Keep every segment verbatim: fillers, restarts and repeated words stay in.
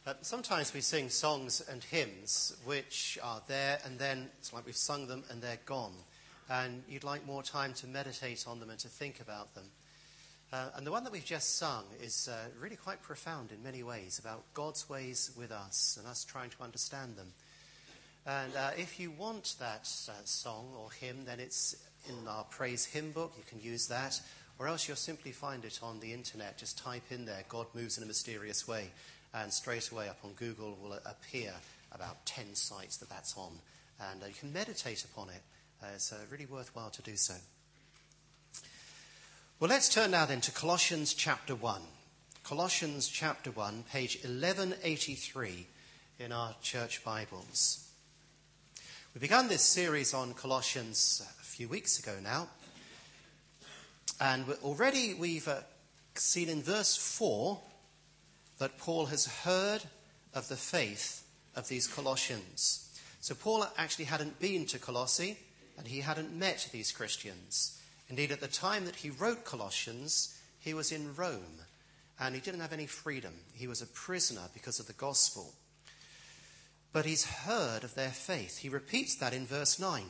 Uh, sometimes we sing songs and hymns which are there and then it's like we've sung them and they're gone. And you'd like more time to meditate on them and to think about them. Uh, and the one that we've just sung is uh, really quite profound in many ways about God's ways with us and us trying to understand them. And uh, if you want that uh, song or hymn, then it's in our praise hymn book. You can use that. Or else you'll simply find it on the internet. Just type in there, God Moves in a Mysterious Way. And straight away up on Google will appear about ten sites that that's on. And uh, you can meditate upon it. Uh, it's uh, really worthwhile to do so. Well, let's turn now then to Colossians chapter one. Colossians chapter one, page eleven eighty-three in our church Bibles. We began this series on Colossians a few weeks ago now. And already we've uh, seen in verse four that Paul has heard of the faith of these Colossians. So Paul actually hadn't been to Colossae and he hadn't met these Christians. Indeed, at the time that he wrote Colossians, he was in Rome and he didn't have any freedom. He was a prisoner because of the gospel. But he's heard of their faith. He repeats that in verse nine.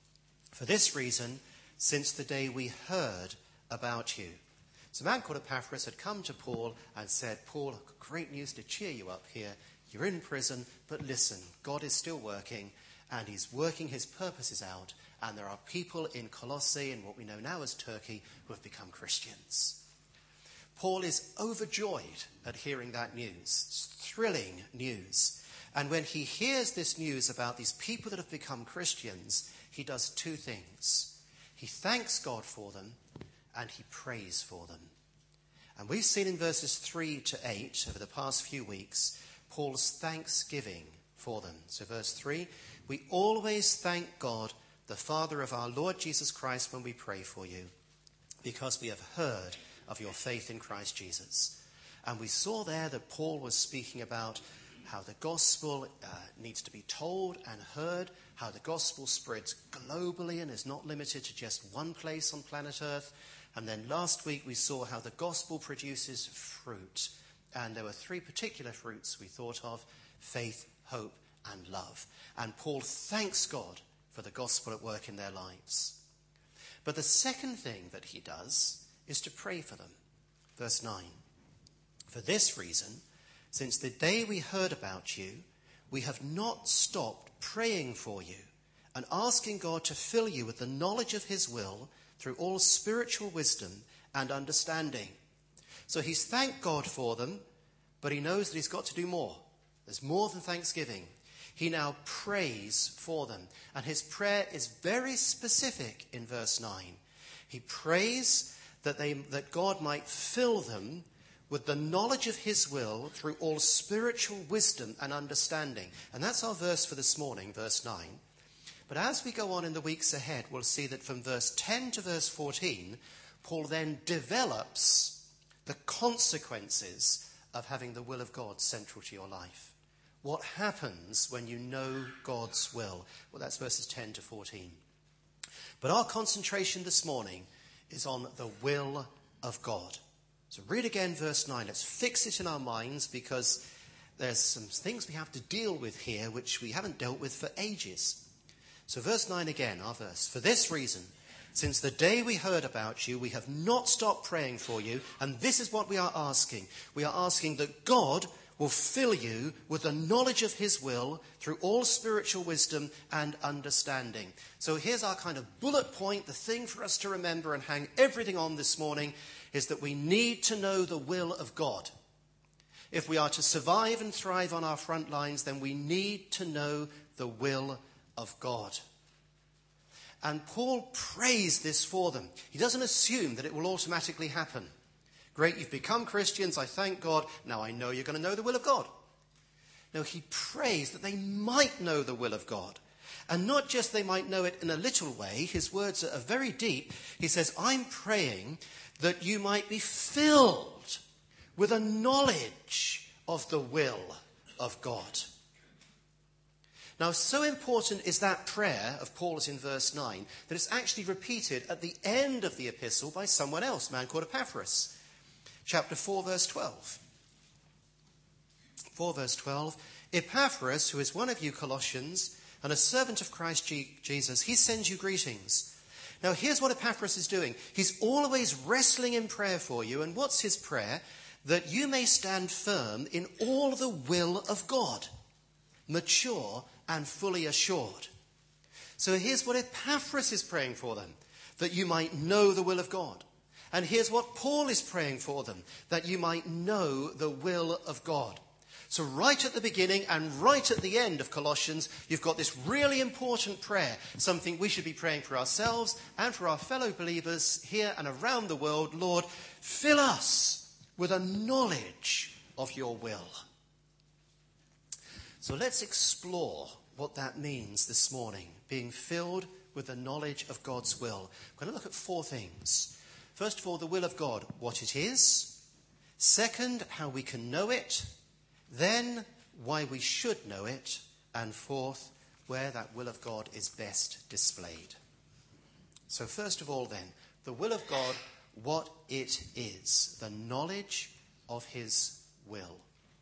For this reason, since the day we heard about you. So a man called Epaphras had come to Paul and said, Paul, great news to cheer you up here. You're in prison, but listen, God is still working and he's working his purposes out. And there are people in Colossae and what we know now as Turkey who have become Christians. Paul is overjoyed at hearing that news. It's thrilling news. And when he hears this news about these people that have become Christians, he does two things. He thanks God for them and he prays for them. And we've seen in verses three to eight over the past few weeks, Paul's thanksgiving for them. So verse three, we always thank God, the Father of our Lord Jesus Christ, when we pray for you, because we have heard of your faith in Christ Jesus. And we saw there that Paul was speaking about how the gospel uh, needs to be told and heard, how the gospel spreads globally and is not limited to just one place on planet Earth. And then last week we saw how the gospel produces fruit. And there were three particular fruits we thought of: faith, hope, and love. And Paul thanks God for the gospel at work in their lives. But the second thing that he does is to pray for them. Verse nine. For this reason, since the day we heard about you, we have not stopped praying for you and asking God to fill you with the knowledge of his will through all spiritual wisdom and understanding. So he's thanked God for them, but he knows that he's got to do more. There's more than thanksgiving. He now prays for them. And his prayer is very specific in verse nine. He prays that they, that God might fill them with the knowledge of his will through all spiritual wisdom and understanding. And that's our verse for this morning, verse nine. But as we go on in the weeks ahead, we'll see that from verse ten to verse fourteen, Paul then develops the consequences of having the will of God central to your life. What happens when you know God's will? Well, that's verses ten to fourteen. But our concentration this morning is on the will of God. So read again verse nine. Let's fix it in our minds because there's some things we have to deal with here which we haven't dealt with for ages. So verse nine again, our verse. For this reason, since the day we heard about you, we have not stopped praying for you. And this is what we are asking. We are asking that God will fill you with the knowledge of his will through all spiritual wisdom and understanding. So here's our kind of bullet point. The thing for us to remember and hang everything on this morning is that we need to know the will of God. If we are to survive and thrive on our front lines, then we need to know the will of God. And Paul prays this for them. He doesn't assume that it will automatically happen. Great, you've become Christians, I thank God. Now I know you're going to know the will of God. No, he prays that they might know the will of God. And not just they might know it in a little way. His words are very deep. He says, I'm praying that you might be filled with a knowledge of the will of God. Now, so important is that prayer of Paul's in verse nine that it's actually repeated at the end of the epistle by someone else, a man called Epaphras. Chapter four, verse twelve. four verse twelve, Epaphras, who is one of you Colossians and a servant of Christ G- Jesus, he sends you greetings. Now here's what Epaphras is doing. He's always wrestling in prayer for you. And what's his prayer? That you may stand firm in all the will of God, mature and fully assured. So here's what Epaphras is praying for them, that you might know the will of God. And here's what Paul is praying for them, that you might know the will of God. So right at the beginning and right at the end of Colossians, you've got this really important prayer, something we should be praying for ourselves and for our fellow believers here and around the world. Lord, fill us with a knowledge of your will. So let's explore what that means this morning, being filled with the knowledge of God's will. We're going to look at four things. First of all, the will of God, what it is. Second, how we can know it. Then, why we should know it. And fourth, where that will of God is best displayed. So first of all then, the will of God, what it is. The knowledge of his will.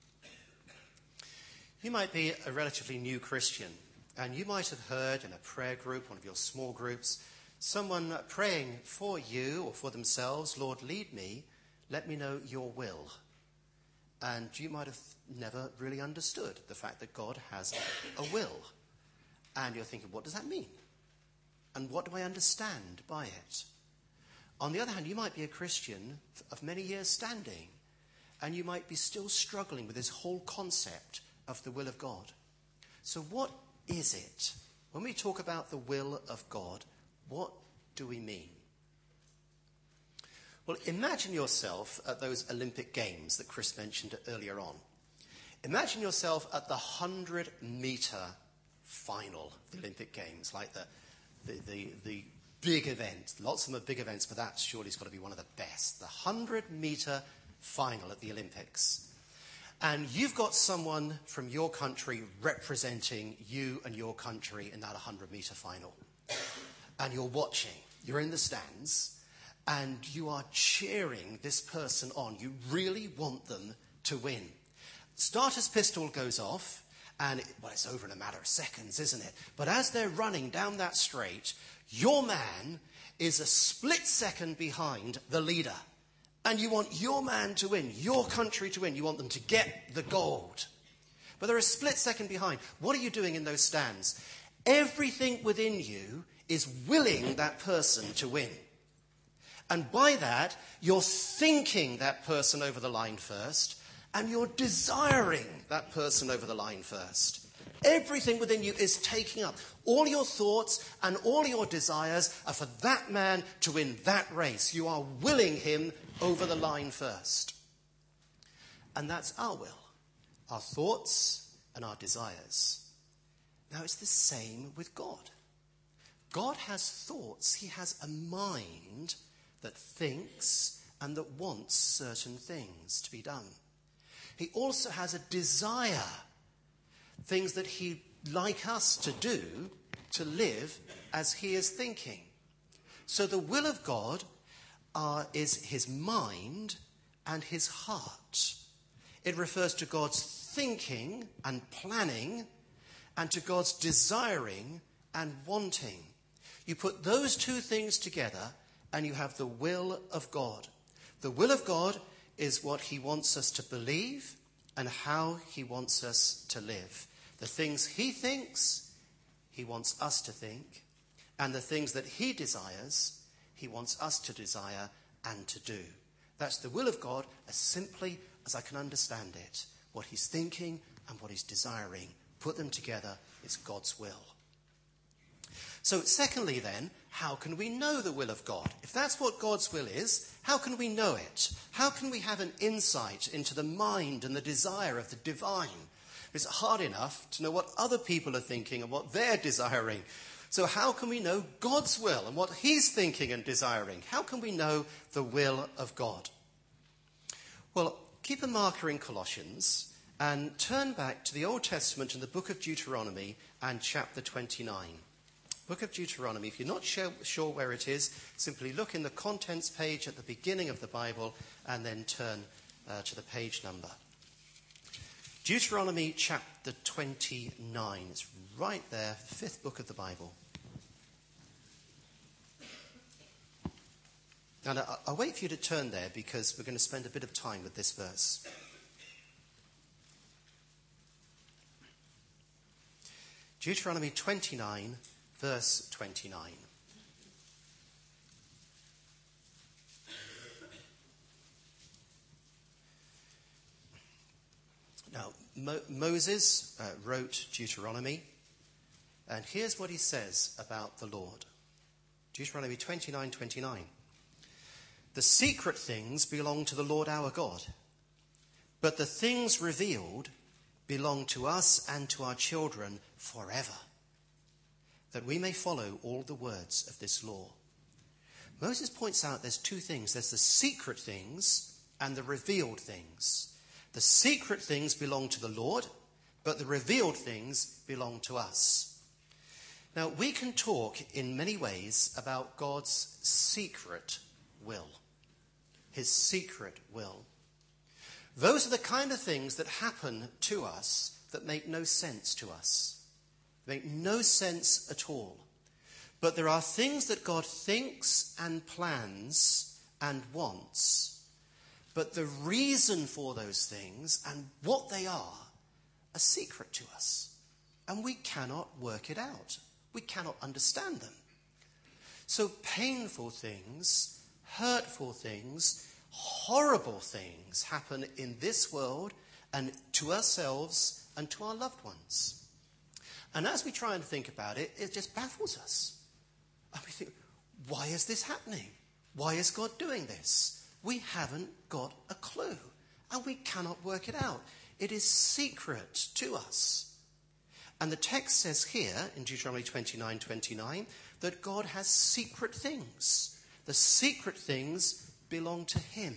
You might be a relatively new Christian, and you might have heard in a prayer group, one of your small groups, someone praying for you or for themselves, Lord, lead me, let me know your will. And you might have never really understood the fact that God has a will. And you're thinking, what does that mean? And what do I understand by it? On the other hand, you might be a Christian of many years standing, and you might be still struggling with this whole concept of the will of God. So what is it? When we talk about the will of God, what do we mean? Well, imagine yourself at those Olympic Games that Chris mentioned earlier on. Imagine yourself at the hundred-metre final of the Olympic Games, like the, the, the, the big event. Lots of them are big events, but that surely has got to be one of the best. The hundred-metre final at the Olympics. And you've got someone from your country representing you and your country in that hundred-metre final. And you're watching. You're in the stands. And you are cheering this person on. You really want them to win. Starter's pistol goes off, and it, well, it's over in a matter of seconds, isn't it? But as they're running down that straight, your man is a split second behind the leader. And you want your man to win, your country to win. You want them to get the gold. But they're a split second behind. What are you doing in those stands? Everything within you is willing that person to win. And by that, you're thinking that person over the line first, and you're desiring that person over the line first. Everything within you is taking up. All your thoughts and all your desires are for that man to win that race. You are willing him over the line first. And that's our will, our thoughts and our desires. Now, it's the same with God. God has thoughts. He has a mind that thinks and that wants certain things to be done. He also has a desire, things that he'd like us to do, to live as he is thinking. So the will of God uh, is his mind and his heart. It refers to God's thinking and planning and to God's desiring and wanting. You put those two things together and you have the will of God. The will of God is what he wants us to believe and how he wants us to live. The things he thinks, he wants us to think. And the things that he desires, he wants us to desire and to do. That's the will of God as simply as I can understand it. What he's thinking and what he's desiring. Put them together, it's God's will. So secondly then, how can we know the will of God? If that's what God's will is, how can we know it? How can we have an insight into the mind and the desire of the divine? It's hard enough to know what other people are thinking and what they're desiring. So how can we know God's will and what he's thinking and desiring? How can we know the will of God? Well, keep a marker in Colossians and turn back to the Old Testament in the book of Deuteronomy and chapter twenty-nine. Book of Deuteronomy. If you're not sure, sure where it is, simply look in the contents page at the beginning of the Bible and then turn uh, to the page number. Deuteronomy chapter twenty-nine. It's right there, fifth book of the Bible. And I'll wait for you to turn there because we're going to spend a bit of time with this verse. Deuteronomy twenty-nine, verse twenty-nine. Now, Mo- Moses uh, wrote Deuteronomy, and here's what he says about the Lord. Deuteronomy twenty-nine, twenty-nine. The secret things belong to the Lord our God, but the things revealed belong to us and to our children forever, that we may follow all the words of this law. Moses points out there's two things. There's the secret things and the revealed things. The secret things belong to the Lord, but the revealed things belong to us. Now, we can talk in many ways about God's secret will. His secret will. Those are the kind of things that happen to us that make no sense to us. Make no sense at all. But there are things that God thinks and plans and wants. But the reason for those things and what they are are secret to us. And we cannot work it out. We cannot understand them. So painful things, hurtful things, horrible things happen in this world and to ourselves and to our loved ones. And as we try and think about it, it just baffles us. And we think, why is this happening? Why is God doing this? We haven't got a clue, and we cannot work it out. It is secret to us. And the text says here in Deuteronomy twenty-nine, twenty-nine that God has secret things. The secret things belong to him.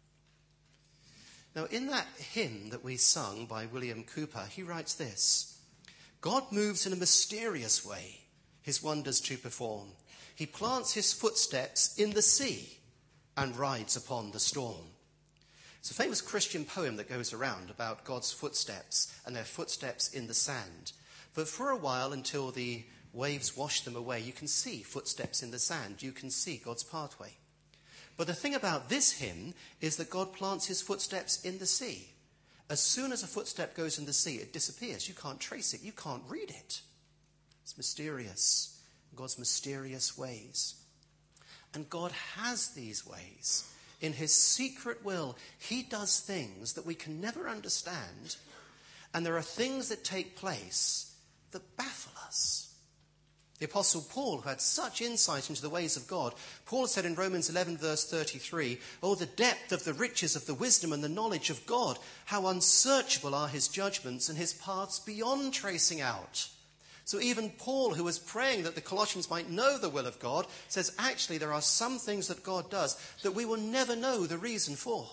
Now, in that hymn that we sung by William Cooper, he writes this: God moves in a mysterious way, his wonders to perform. He plants his footsteps in the sea and rides upon the storm. It's a famous Christian poem that goes around about God's footsteps and their footsteps in the sand. But for a while, until the waves wash them away, you can see footsteps in the sand. You can see God's pathway. But the thing about this hymn is that God plants his footsteps in the sea. As soon as a footstep goes in the sea, it disappears. You can't trace it. You can't read it. It's mysterious. God's mysterious ways. And God has these ways. In his secret will, he does things that we can never understand. And there are things that take place that baffle us. The Apostle Paul, who had such insight into the ways of God, Paul said in Romans eleven, verse thirty-three, "Oh, the depth of the riches of the wisdom and the knowledge of God! How unsearchable are his judgments and his paths beyond tracing out." So even Paul, who was praying that the Colossians might know the will of God, says actually there are some things that God does that we will never know the reason for.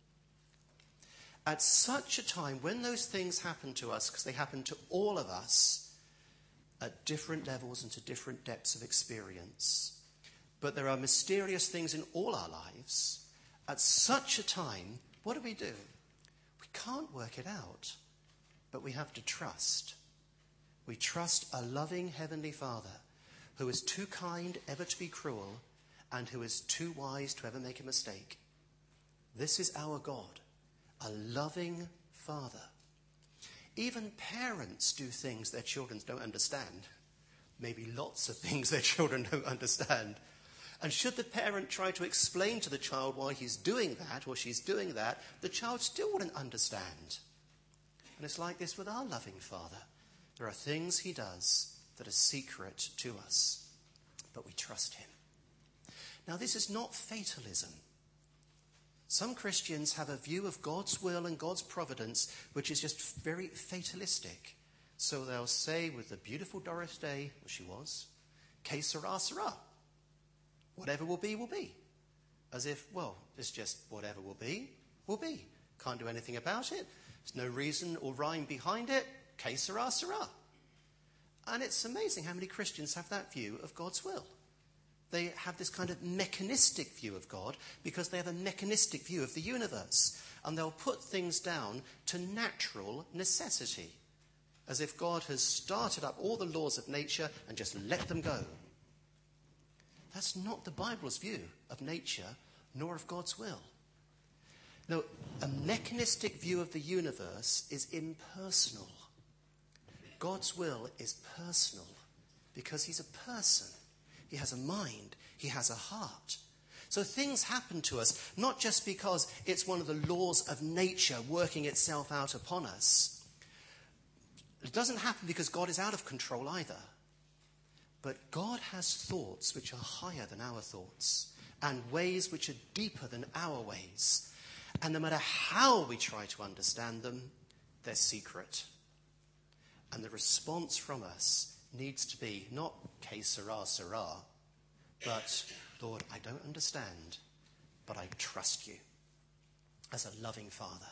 At such a time, when those things happen to us, because they happen to all of us, at different levels and to different depths of experience, but there are mysterious things in all our lives, at such a time, what do we do? We can't work it out, but we have to trust. We trust a loving Heavenly Father who is too kind ever to be cruel and who is too wise to ever make a mistake. This is our God, a loving Father. Even parents do things their children don't understand. Maybe lots of things their children don't understand. And should the parent try to explain to the child why he's doing that or she's doing that, the child still wouldn't understand. And it's like this with our loving Father. There are things he does that are secret to us, but we trust him. Now, this is not fatalism. Some Christians have a view of God's will and God's providence which is just very fatalistic. So they'll say with the beautiful Doris Day, well, she was, que sera, sera. Whatever will be, will be. As if, well, it's just whatever will be, will be. Can't do anything about it. There's no reason or rhyme behind it. Que sera, sera. And it's amazing how many Christians have that view of God's will. They have this kind of mechanistic view of God because they have a mechanistic view of the universe. And they'll put things down to natural necessity, as if God has started up all the laws of nature and just let them go. That's not the Bible's view of nature, nor of God's will. No, a mechanistic view of the universe is impersonal. God's will is personal because he's a person. He has a mind. He has a heart. So things happen to us not just because it's one of the laws of nature working itself out upon us. It doesn't happen because God is out of control either. But God has thoughts which are higher than our thoughts and ways which are deeper than our ways. And no matter how we try to understand them, they're secret. And the response from us needs to be not que sera, sera, but Lord, I don't understand, but I trust you as a loving Father.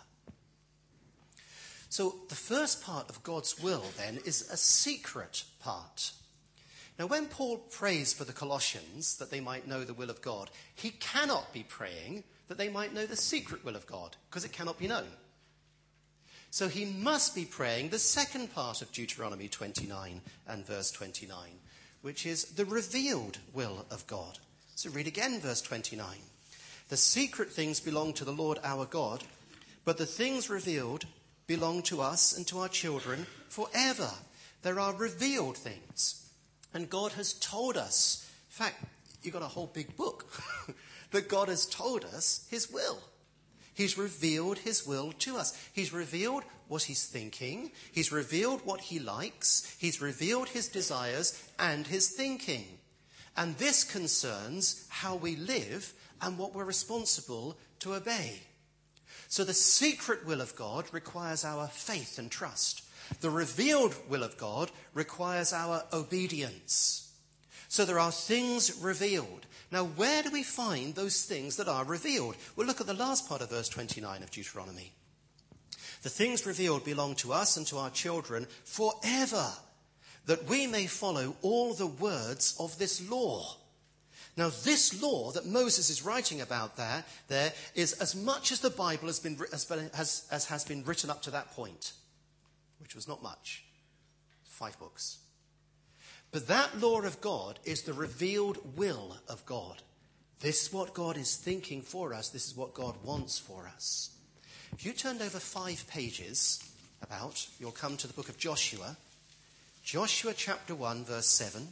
So the first part of God's will then is a secret part. Now when Paul prays for the Colossians that they might know the will of God, he cannot be praying that they might know the secret will of God, because it cannot be known. So he must be praying the second part of Deuteronomy twenty-nine and verse twenty-nine, which is the revealed will of God. So read again verse twenty-nine. The secret things belong to the Lord our God, but the things revealed belong to us and to our children forever. There are revealed things. And God has told us, in fact, you've got a whole big book, that God has told us his will. He's revealed his will to us. He's revealed what he's thinking. He's revealed what he likes. He's revealed his desires and his thinking. And this concerns how we live and what we're responsible to obey. So the secret will of God requires our faith and trust. The revealed will of God requires our obedience. So there are things revealed. Now, where do we find those things that are revealed? Well, look at the last part of verse twenty-nine of Deuteronomy. The things revealed belong to us and to our children forever, that we may follow all the words of this law. Now, this law that Moses is writing about there, there is as much as the Bible has been, has, been, has, as has been written up to that point, which was not much. Five books. But that law of God is the revealed will of God. This is what God is thinking for us. This is what God wants for us. If you turned over five pages about, you'll come to the book of Joshua. Joshua chapter one, verse seven.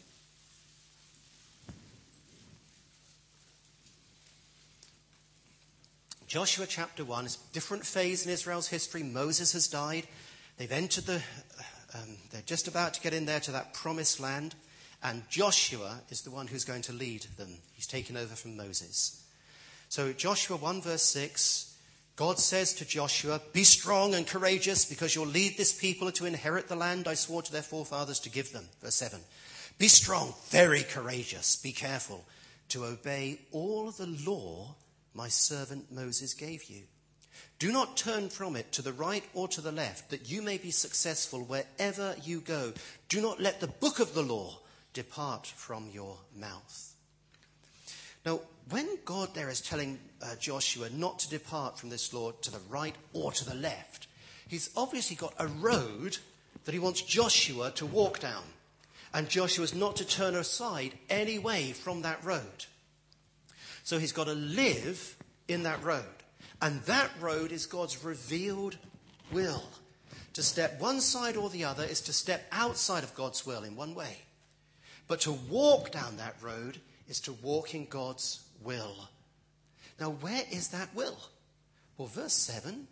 Joshua chapter one is a different phase in Israel's history. Moses has died. They've entered the... Um, they're just about to get in there to that promised land, and Joshua is the one who's going to lead them. He's taken over from Moses. So Joshua one verse six, God says to Joshua, be strong and courageous because you'll lead this people to inherit the land I swore to their forefathers to give them. Verse seven, be strong, very courageous, be careful to obey all the law my servant Moses gave you. Do not turn from it to the right or to the left, that you may be successful wherever you go. Do not let the book of the law depart from your mouth. Now, when God there is telling uh, Joshua not to depart from this law to the right or to the left, he's obviously got a road that he wants Joshua to walk down. And Joshua's not to turn aside any way from that road. So he's got to live in that road. And that road is God's revealed will. To step one side or the other is to step outside of God's will in one way. But to walk down that road is to walk in God's will. Now, where is that will? Well, verse seven,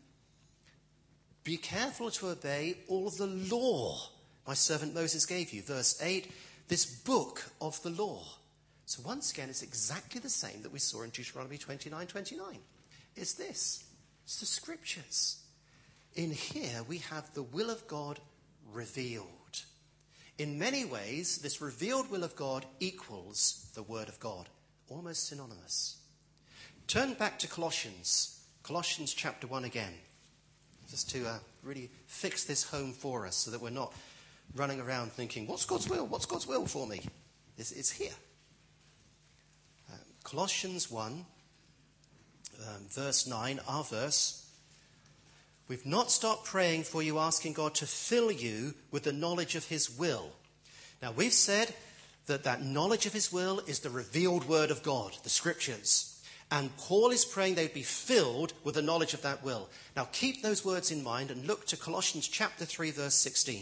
be careful to obey all the law my servant Moses gave you. Verse eight, this book of the law. So once again, it's exactly the same that we saw in Deuteronomy twenty-nine twenty-nine. Is this. It's the scriptures. In here we have the will of God revealed. In many ways, this revealed will of God equals the word of God. Almost synonymous. Turn back to Colossians. Colossians chapter one again. Just to uh, really fix this home for us so that we're not running around thinking, what's God's will? What's God's will for me? It's, it's here. Colossians one, um, verse nine, our verse. We've not stopped praying for you, asking God to fill you with the knowledge of his will. Now, we've said that that knowledge of his will is the revealed word of God, the scriptures. And Paul is praying they'd be filled with the knowledge of that will. Now, keep those words in mind and look to Colossians chapter three, verse sixteen.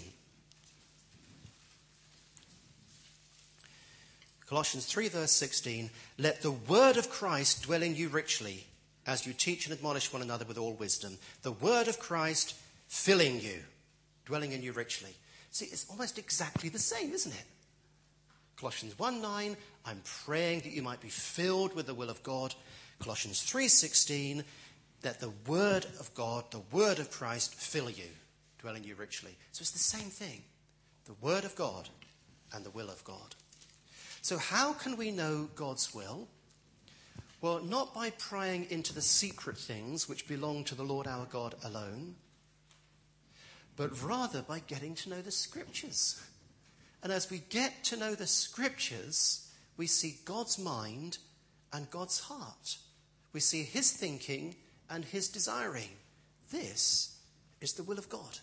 Colossians three, verse sixteen, let the word of Christ dwell in you richly, as you teach and admonish one another with all wisdom. The word of Christ filling you, dwelling in you richly. See, it's almost exactly the same, isn't it? Colossians one nine, I'm praying that you might be filled with the will of God. Colossians three sixteen, that the word of God, the word of Christ, fill you, dwell in you richly. So it's the same thing, the word of God and the will of God. So how can we know God's will? Well, not by prying into the secret things which belong to the Lord our God alone, but rather by getting to know the scriptures. And as we get to know the scriptures, we see God's mind and God's heart. We see his thinking and his desiring. This is the will of God.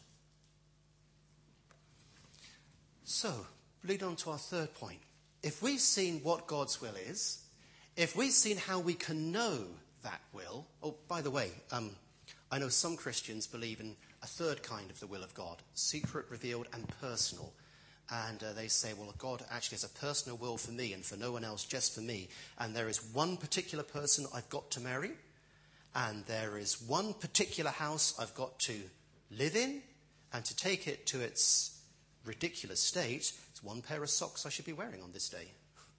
So, lead on to our third point. If we've seen what God's will is, if we've seen how we can know that will, oh, by the way, um, I know some Christians believe in a third kind of the will of God, secret, revealed, and personal. And uh, they say, well, God actually has a personal will for me and for no one else, just for me. And there is one particular person I've got to marry. And there is one particular house I've got to live in. And to take it to its ridiculous state, it's one pair of socks I should be wearing on this day.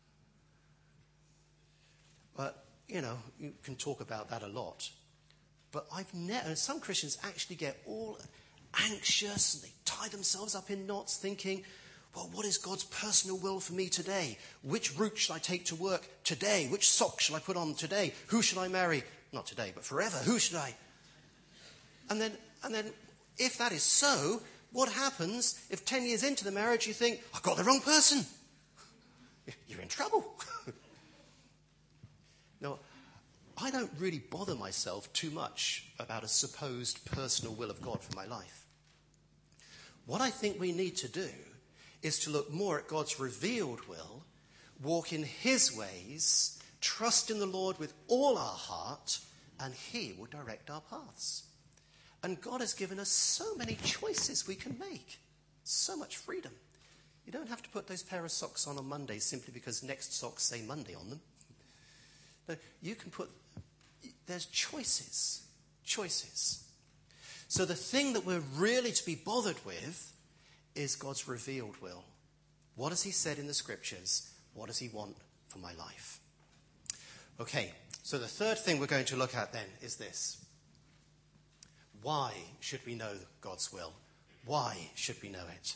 But, you know, you can talk about that a lot. But I've never, and some Christians actually get all anxious and they tie themselves up in knots thinking, well, what is God's personal will for me today? Which route shall I take to work today? Which socks shall I put on today? Who shall I marry? Not today, but forever. Who should I? And then, and then if that is so, what happens if ten years into the marriage you think, I've got the wrong person? You're in trouble. Now, I don't really bother myself too much about a supposed personal will of God for my life. What I think we need to do is to look more at God's revealed will, walk in his ways, trust in the Lord with all our heart, and he will direct our paths. And God has given us so many choices we can make, so much freedom. You don't have to put those pair of socks on on Monday simply because next socks say Monday on them. No, you can put, there's choices, choices. So the thing that we're really to be bothered with is God's revealed will. What has he said in the scriptures? What does he want for my life? Okay, so the third thing we're going to look at then is this. Why should we know God's will? Why should we know it?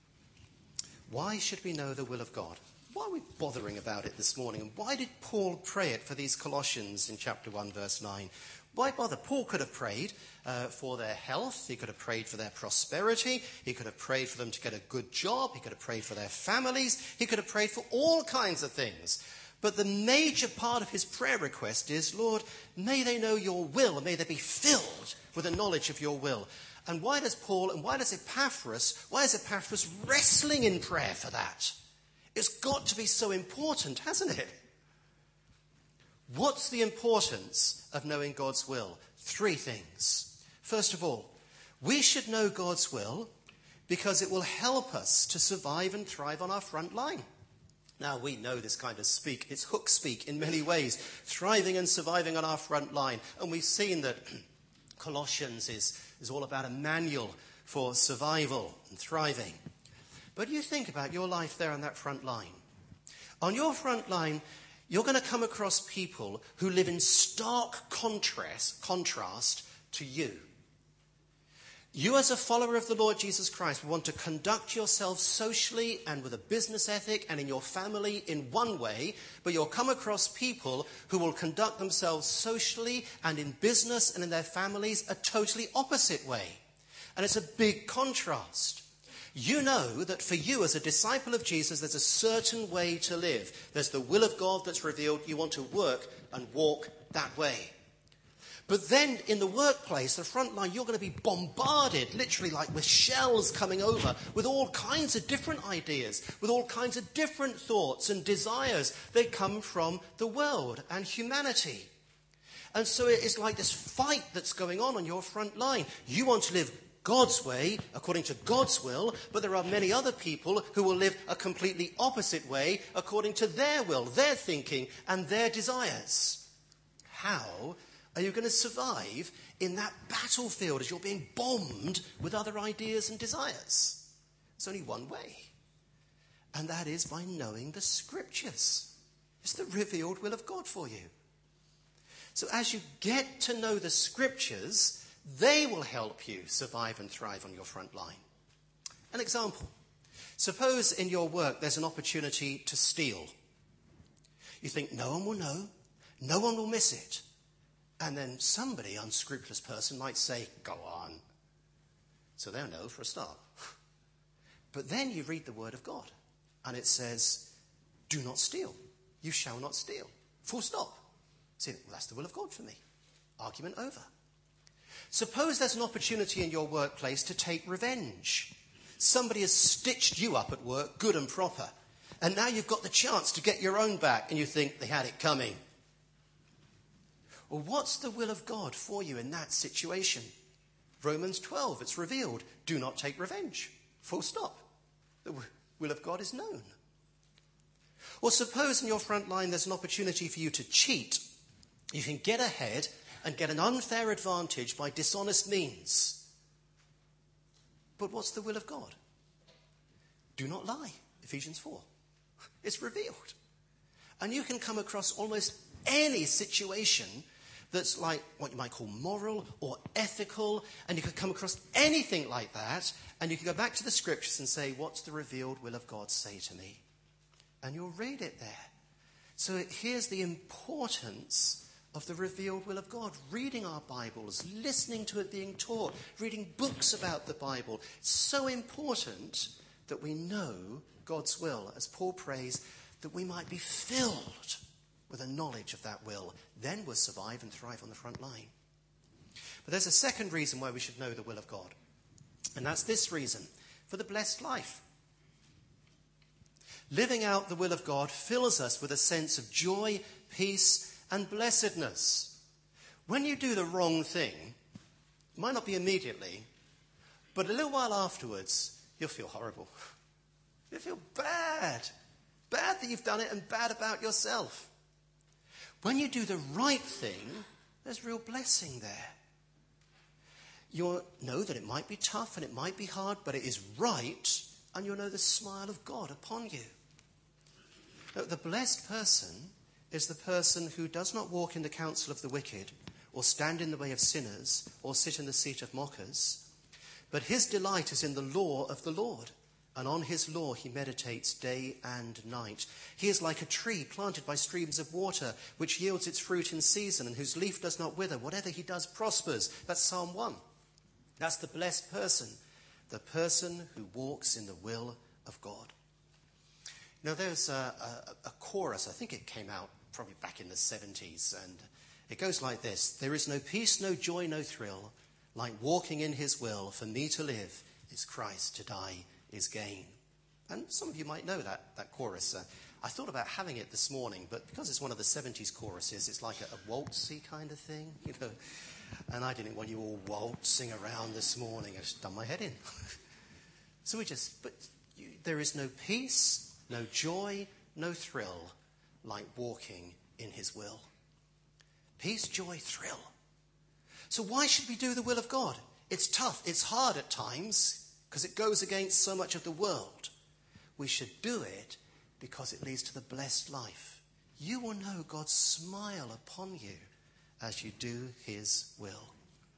Why should we know the will of God? Why are we bothering about it this morning? And why did Paul pray it for these Colossians in chapter one, verse nine? Why bother? Paul could have prayed uh, for their health. He could have prayed for their prosperity. He could have prayed for them to get a good job. He could have prayed for their families. He could have prayed for all kinds of things. But the major part of his prayer request is, Lord, may they know your will and may they be filled with the knowledge of your will. And why does Paul and why does Epaphras, why is Epaphras wrestling in prayer for that? It's got to be so important, hasn't it? What's the importance of knowing God's will? Three things. First of all, we should know God's will because it will help us to survive and thrive on our front line. Now, we know this kind of speak. It's hook speak in many ways, thriving and surviving on our front line. And we've seen that Colossians is, is all about a manual for survival and thriving. But you think about your life there on that front line. On your front line, you're going to come across people who live in stark contrast, contrast to you. You as a follower of the Lord Jesus Christ want to conduct yourself socially and with a business ethic and in your family in one way, but you'll come across people who will conduct themselves socially and in business and in their families a totally opposite way. And it's a big contrast. You know that for you as a disciple of Jesus, there's a certain way to live. There's the will of God that's revealed. You want to work and walk that way. But then in the workplace, the front line, you're going to be bombarded, literally like with shells coming over, with all kinds of different ideas, with all kinds of different thoughts and desires. They come from the world and humanity. And so it is like this fight that's going on on your front line. You want to live God's way, according to God's will, but there are many other people who will live a completely opposite way, according to their will, their thinking, and their desires. How are you going to survive in that battlefield as you're being bombed with other ideas and desires? There's only one way, and that is by knowing the Scriptures. It's the revealed will of God for you. So as you get to know the Scriptures, they will help you survive and thrive on your front line. An example. Suppose in your work there's an opportunity to steal. You think no one will know, no one will miss it. And then somebody, unscrupulous person, might say, go on. So they'll know for a start. But then you read the Word of God, and it says, do not steal. You shall not steal. Full stop. See, well, that's the will of God for me. Argument over. Suppose there's an opportunity in your workplace to take revenge. Somebody has stitched you up at work, good and proper, and now you've got the chance to get your own back, and you think they had it coming. Well, what's the will of God for you in that situation? Romans twelve, it's revealed. Do not take revenge. Full stop. The will of God is known. Or suppose in your front line there's an opportunity for you to cheat. You can get ahead and get an unfair advantage by dishonest means. But what's the will of God? Do not lie. Ephesians four. It's revealed. And you can come across almost any situation that's like what you might call moral or ethical, and you could come across anything like that, and you can go back to the Scriptures and say, what's the revealed will of God say to me? And you'll read it there. So here's the importance of the revealed will of God. Reading our Bibles, listening to it being taught, reading books about the Bible. It's so important that we know God's will, as Paul prays, that we might be filled with a knowledge of that will. Then we'll survive and thrive on the front line. But there's a second reason why we should know the will of God. And that's this reason: for the blessed life. Living out the will of God fills us with a sense of joy, peace, and blessedness. When you do the wrong thing, it might not be immediately, but a little while afterwards, you'll feel horrible. You'll feel bad. Bad that you've done it and bad about yourself. When you do the right thing, there's real blessing there. You'll know that it might be tough and it might be hard, but it is right, and you'll know the smile of God upon you. Now, the blessed person is the person who does not walk in the counsel of the wicked, or stand in the way of sinners, or sit in the seat of mockers, but his delight is in the law of the Lord, and on his law he meditates day and night. He is like a tree planted by streams of water, which yields its fruit in season, and whose leaf does not wither. Whatever he does prospers. That's Psalm one. That's the blessed person, the person who walks in the will of God. Now, there's a, a, a chorus, I think it came out probably back in the seventies, and it goes like this: there is no peace, no joy, no thrill, like walking in his will. For me to live is Christ, to die is gain. And some of you might know that, that chorus. Uh, I thought about having it this morning, but because it's one of the seventies choruses, it's like a, a waltzy kind of thing, you know. And I didn't want you all waltzing around this morning. I just done my head in. So we just, but you, there is no peace, no joy, no thrill like walking in his will. Peace, joy, thrill. So why should we do the will of God? It's tough. It's hard at times because it goes against so much of the world. We should do it because it leads to the blessed life. You will know God's smile upon you as you do his will.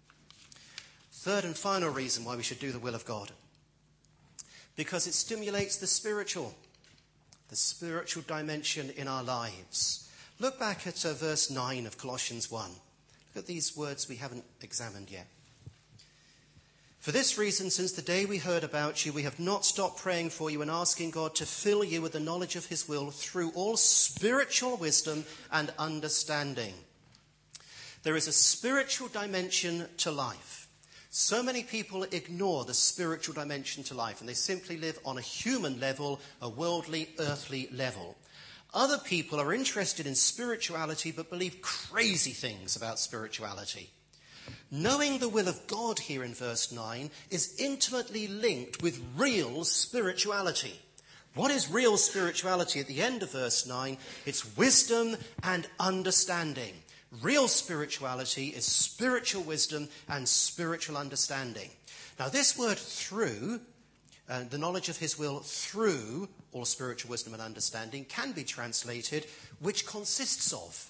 Third and final reason why we should do the will of God: because it stimulates the spiritual, the spiritual dimension in our lives. Look back at uh, verse nine of Colossians one. Look at these words we haven't examined yet. For this reason, since the day we heard about you, we have not stopped praying for you and asking God to fill you with the knowledge of his will through all spiritual wisdom and understanding. There is a spiritual dimension to life. So many people ignore the spiritual dimension to life, and they simply live on a human level, a worldly, earthly level. Other people are interested in spirituality but believe crazy things about spirituality. Knowing the will of God here in verse nine is intimately linked with real spirituality. What is real spirituality at the end of verse nine? It's wisdom and understanding. Real spirituality is spiritual wisdom and spiritual understanding. Now this word through, uh, the knowledge of his will through all spiritual wisdom and understanding, can be translated which consists of.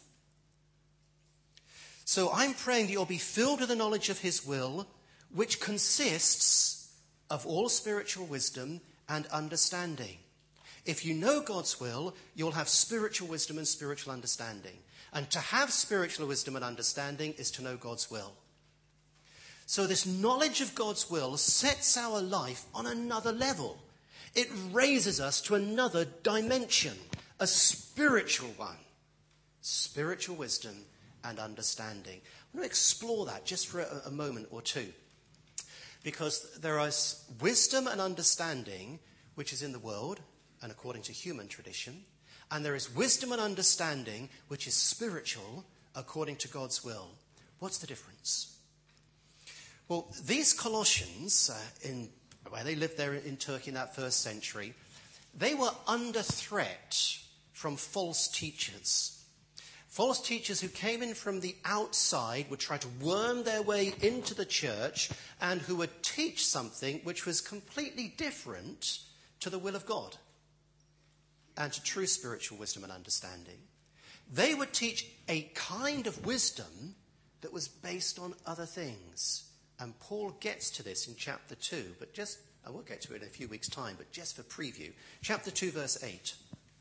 So I'm praying that you'll be filled with the knowledge of his will, which consists of all spiritual wisdom and understanding. If you know God's will, you'll have spiritual wisdom and spiritual understanding. And to have spiritual wisdom and understanding is to know God's will. So this knowledge of God's will sets our life on another level. It raises us to another dimension, a spiritual one. Spiritual wisdom and understanding. I want to explore that just for a, a moment or two. Because there is wisdom and understanding which is in the world and according to human tradition. And there is wisdom and understanding which is spiritual according to God's will. What's the difference? Well, these Colossians, uh, in where they lived there in Turkey in that first century, they were under threat from false teachers. False teachers who came in from the outside would try to worm their way into the church and who would teach something which was completely different to the will of God and to true spiritual wisdom and understanding. They would teach a kind of wisdom that was based on other things. And Paul gets to this in chapter two, but just, I will get to it in a few weeks' time, but just for preview. Chapter two, verse eight.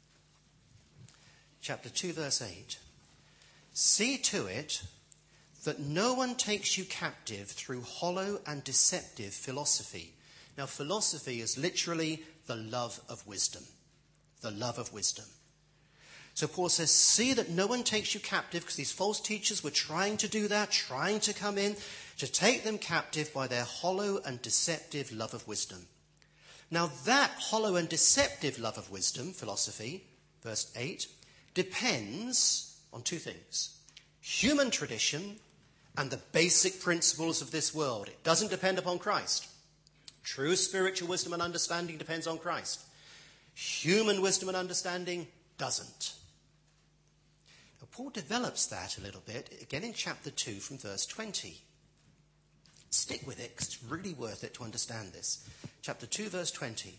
Chapter two, verse eight. See to it that no one takes you captive through hollow and deceptive philosophy. Now, philosophy is literally the love of wisdom. The love of wisdom. So Paul says, see that no one takes you captive, because these false teachers were trying to do that, trying to come in, to take them captive by their hollow and deceptive love of wisdom. Now, that hollow and deceptive love of wisdom, philosophy, verse eight, depends on two things: human tradition and the basic principles of this world. It doesn't depend upon Christ. True spiritual wisdom and understanding depends on Christ. Human wisdom and understanding doesn't. Now, Paul develops that a little bit again in chapter two from verse twenty. Stick with it, because it's really worth it to understand this. Chapter two, verse twenty.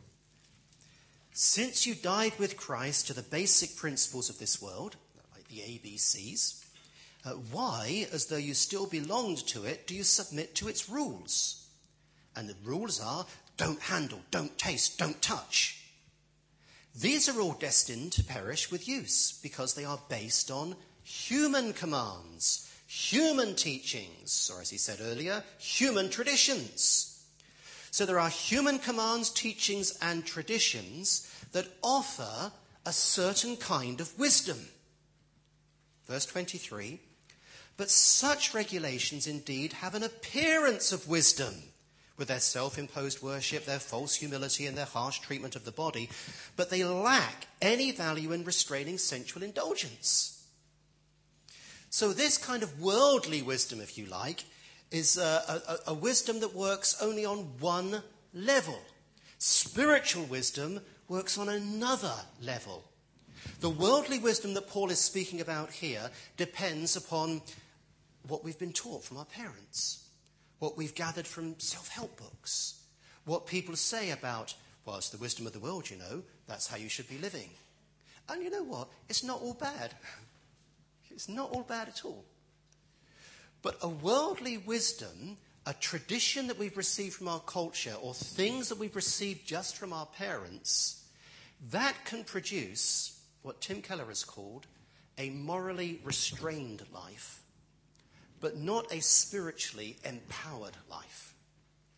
Since you died with Christ to the basic principles of this world, like the A B Cs, uh, why, as though you still belonged to it, do you submit to its rules? And the rules are, don't handle, don't taste, don't touch. These are all destined to perish with use, because they are based on human commands, human teachings, or as he said earlier, human traditions. So there are human commands, teachings, and traditions that offer a certain kind of wisdom. Verse twenty-three, but such regulations indeed have an appearance of wisdom, with their self-imposed worship, their false humility, and their harsh treatment of the body, but they lack any value in restraining sensual indulgence. So this kind of worldly wisdom, if you like, is a, a, a wisdom that works only on one level. Spiritual wisdom works on another level. The worldly wisdom that Paul is speaking about here depends upon what we've been taught from our parents, what we've gathered from self-help books, what people say about, well, it's the wisdom of the world, you know, that's how you should be living. And you know what? It's not all bad. It's not all bad at all. But a worldly wisdom, a tradition that we've received from our culture, or things that we've received just from our parents, that can produce what Tim Keller has called a morally restrained life, but not a spiritually empowered life.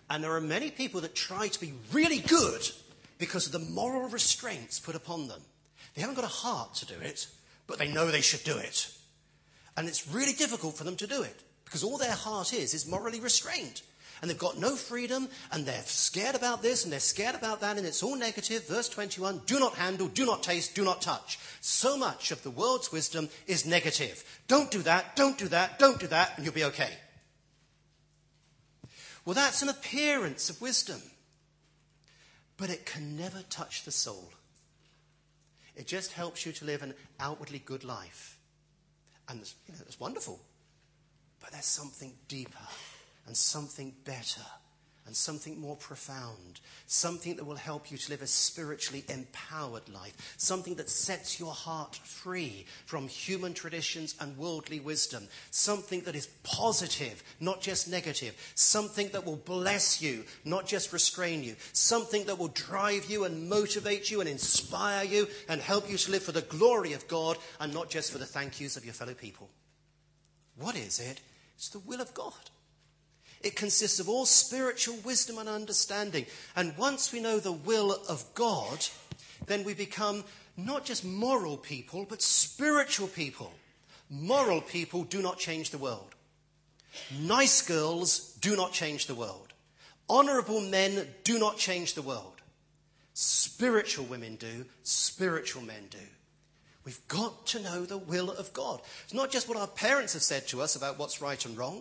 And there are many people that try to be really good because of the moral restraints put upon them. They haven't got a heart to do it, but they know they should do it. And it's really difficult for them to do it because all their heart is is morally restrained. And they've got no freedom, and they're scared about this, and they're scared about that, and it's all negative. Verse twenty-one, do not handle, do not taste, do not touch. So much of the world's wisdom is negative. Don't do that, don't do that, don't do that, and you'll be okay. Well, that's an appearance of wisdom. But it can never touch the soul. It just helps you to live an outwardly good life. And you know, it's wonderful. But there's something deeper. And something better, and something more profound, something that will help you to live a spiritually empowered life, something that sets your heart free from human traditions and worldly wisdom, something that is positive, not just negative, something that will bless you, not just restrain you, something that will drive you and motivate you and inspire you and help you to live for the glory of God and not just for the thank yous of your fellow people. What is it? It's the will of God. It consists of all spiritual wisdom and understanding. And once we know the will of God, then we become not just moral people, but spiritual people. Moral people do not change the world. Nice girls do not change the world. Honourable men do not change the world. Spiritual women do. Spiritual men do. We've got to know the will of God. It's not just what our parents have said to us about what's right and wrong,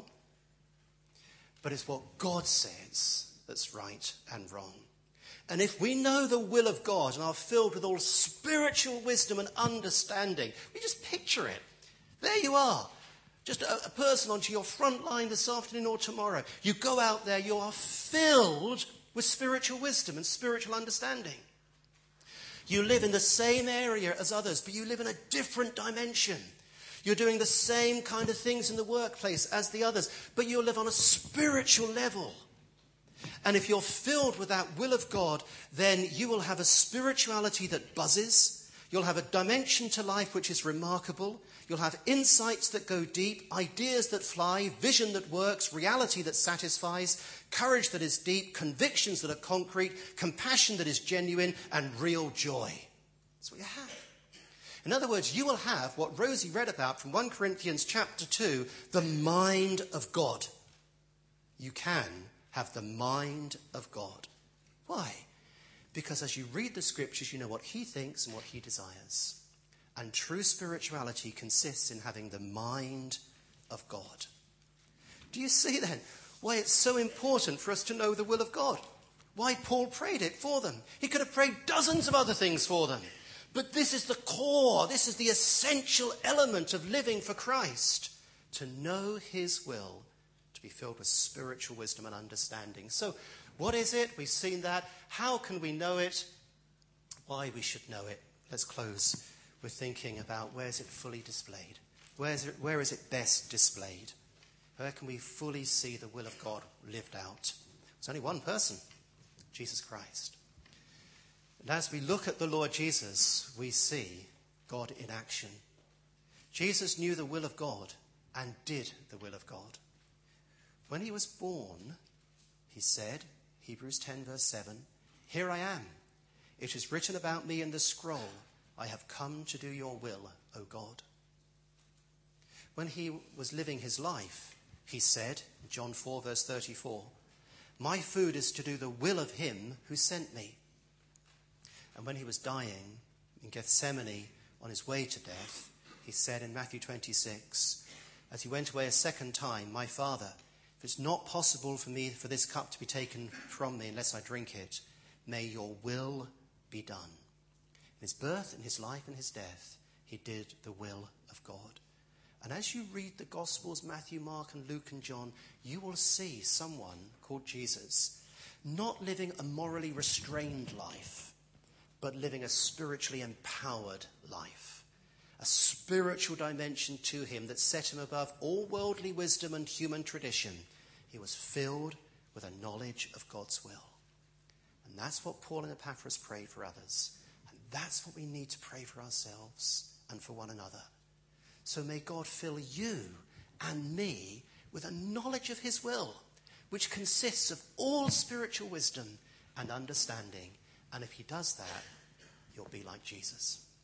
but it's what God says that's right and wrong. And if we know the will of God and are filled with all spiritual wisdom and understanding, we just picture it. There you are. Just a, a person onto your front line this afternoon or tomorrow. You go out there, you are filled with spiritual wisdom and spiritual understanding. You live in the same area as others, but you live in a different dimension. You're doing the same kind of things in the workplace as the others, but you live on a spiritual level. And if you're filled with that will of God, then you will have a spirituality that buzzes. You'll have a dimension to life which is remarkable. You'll have insights that go deep, ideas that fly, vision that works, reality that satisfies, courage that is deep, convictions that are concrete, compassion that is genuine, and real joy. That's what you have. In other words, you will have what Rosie read about from First Corinthians chapter two, the mind of God. You can have the mind of God. Why? Because as you read the scriptures, you know what he thinks and what he desires. And true spirituality consists in having the mind of God. Do you see then why it's so important for us to know the will of God? Why Paul prayed it for them. He could have prayed dozens of other things for them. But this is the core, this is the essential element of living for Christ, to know his will, to be filled with spiritual wisdom and understanding. So what is it? We've seen that. How can we know it? Why we should know it. Let's close with thinking about where is it fully displayed? Where is it, where is it best displayed? Where can we fully see the will of God lived out? There's only one person, Jesus Christ. And as we look at the Lord Jesus, we see God in action. Jesus knew the will of God and did the will of God. When he was born, he said, Hebrews ten verse seven, "Here I am. It is written about me in the scroll. I have come to do your will, O God." When he was living his life, he said, John four verse thirty-four, "My food is to do the will of him who sent me." And when he was dying in Gethsemane on his way to death, he said in Matthew twenty-six, as he went away a second time, "My Father, if it's not possible for me for this cup to be taken from me unless I drink it, may your will be done." In his birth, in his life, and his death, he did the will of God. And as you read the Gospels, Matthew, Mark, and Luke, and John, you will see someone called Jesus not living a morally restrained life, but living a spiritually empowered life. A spiritual dimension to him that set him above all worldly wisdom and human tradition. He was filled with a knowledge of God's will. And that's what Paul and Epaphras prayed for others. And that's what we need to pray for ourselves and for one another. So may God fill you and me with a knowledge of his will, which consists of all spiritual wisdom and understanding. And if he does that, you'll be like Jesus.